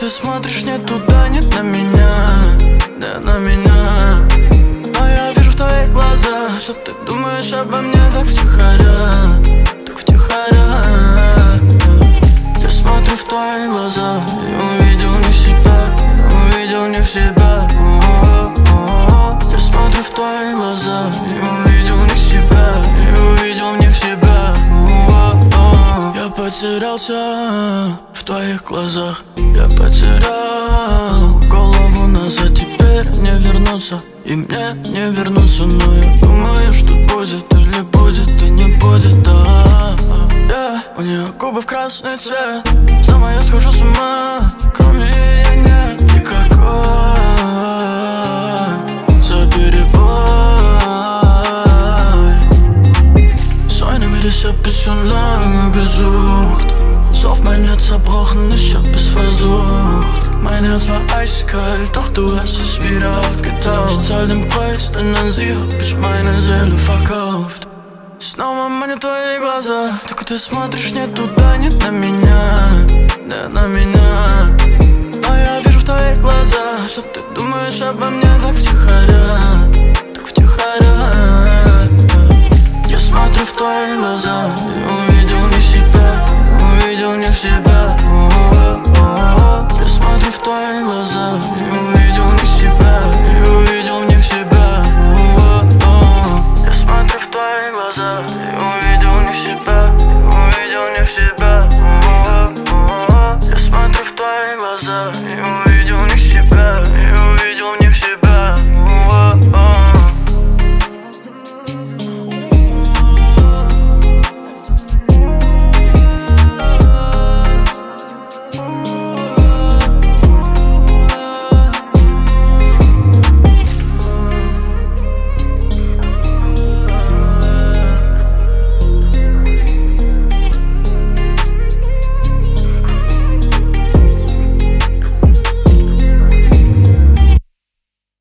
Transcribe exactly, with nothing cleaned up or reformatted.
ты смотришь не туда, не на меня, не на меня. Но я вижу в твоих глазах, что ты думаешь обо мне так втихаря, так втихаря. Я смотрю в твои глаза и увидел не себя, увидел не в себя. Я смотрю в твои глаза и увидел не себя, и увидел не в себя. Я потерялся в твоих глазах, я потерял голову назад. Теперь не вернуться, и мне не вернуться. Но я думаю, что будет или будет, и не будет, да. Yeah. У нее губы в красный цвет, сама я схожу с ума. Кроме ее нет никакой. Забери боль. Seine wird ich hab es schon lange gesucht. So oft mein Herz zerbrochen, ich hab es versucht. Mein Herz war eiskalt, doch du hast es wieder aufgetaucht. Ich zahl den Preis, denn an sie hab ich meine Seele verkauft. Снова манят твои глаза, только ты смотришь не туда, не на меня, не на меня. Но я вижу в твоих глазах, что ты думаешь обо мне так втихаря, так втихаря. Я смотрю в твои глаза и увидел не себя, увидел не в себя. Я смотрю в твои глаза и увидел не себя, и увидел не в себя. Я смотрю в твои глаза и увидел не в себя, и увидел не в себя. Я смотрю в твои глаза и